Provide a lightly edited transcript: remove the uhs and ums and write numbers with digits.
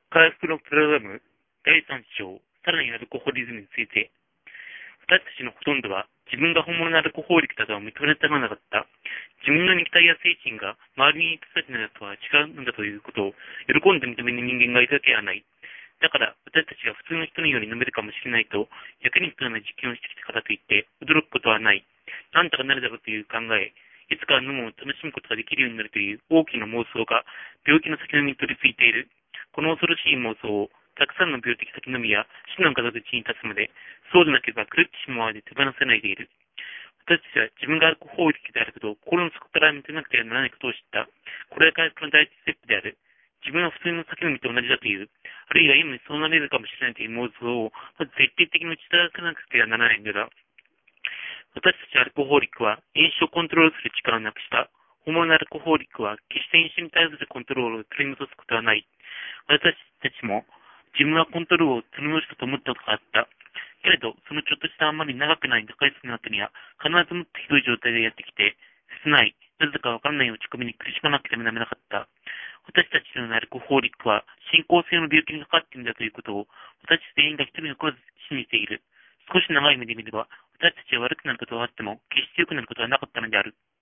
回復のプログラム第3章、さらにアルコホリズムについて、私たちのほとんどは自分が本物のアルコホーリックだとは認めたまなかった。自分の肉体や精神が周りにいる人たちのとは違うんだということを喜んで認める人間がいるだけはない。だから私たちが普通の人のように飲めるかもしれないと役に立たない実験をしてきたからといって驚くことはない。なんとかなるだろうという考え、いつか飲むを楽しむことができるようになるという大きな妄想が病気の先のみに取り付いている。この恐ろしい妄想をたくさんの病的先のみや死の門口に立つまで、そうでなければ狂ってしまうまで手放せないでいる。私たちは自分がアルコホーリックであることを心の底から認めなくてはならないことを知った。これは回復の第一ステップである。自分は普通の酒飲みと同じだという、あるいは今にそうなれるかもしれないという妄想を、まず徹底的に打ち砕かなくてはならないのだ。私たちアルコホーリックは飲酒をコントロールする力をなくした。本物のアルコホーリックは決して飲酒に対するコントロールを取り戻すことはない。私たちも自分はコントロールを取り戻したと思ったことがあった。けれど、そのちょっとしたあんまり長くない高い数の後には、必ずもっとひどい状態でやってきて、切ない、なぜかわからない落ち込みに苦しまなくてもなめなかった。私たちのアルコホーリックは進行性の病気にかかっているんだということを、私全員が一人残らず信じている。少し長い目で見れば、私たちは悪くなることはあっても、決して良くなることはなかったのである。